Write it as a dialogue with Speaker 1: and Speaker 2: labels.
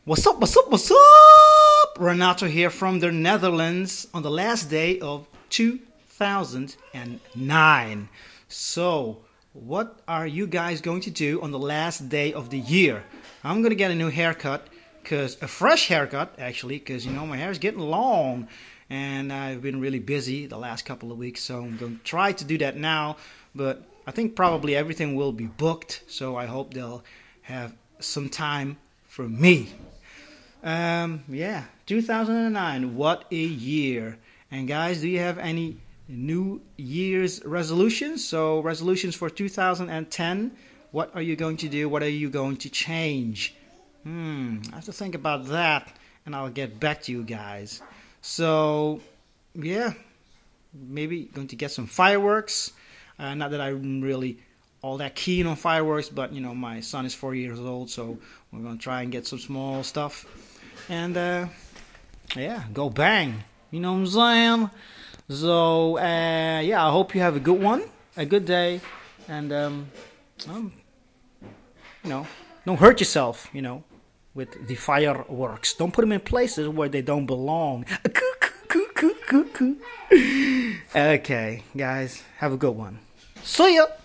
Speaker 1: What's up, what's up, what's up? Renato here from the Netherlands on the last day of 2009. So, what are you guys going to do on the last day of the year? I'm going to get a new haircut, a fresh haircut actually, because my hair is getting long and I've been really busy the last couple of weeks, so I'm going to try to do that now, but I think probably everything will be booked, so I hope they'll have some time for me. Yeah, 2009, what a year. And guys, do you have any New Year's resolutions? So, resolutions for 2010, what are you going to do? What are you going to change? I have to think about that and I'll get back to you guys. So, yeah, maybe going to get some fireworks. Not that I'm really all that keen on fireworks, but my son is 4 years old, so we're gonna try and get some small stuff, and yeah, go bang. You know what I'm saying? So yeah, I hope you have a good one, a good day, and you know, don't hurt yourself. With the fireworks, don't put them in places where they don't belong. Okay, guys, have a good one. See ya.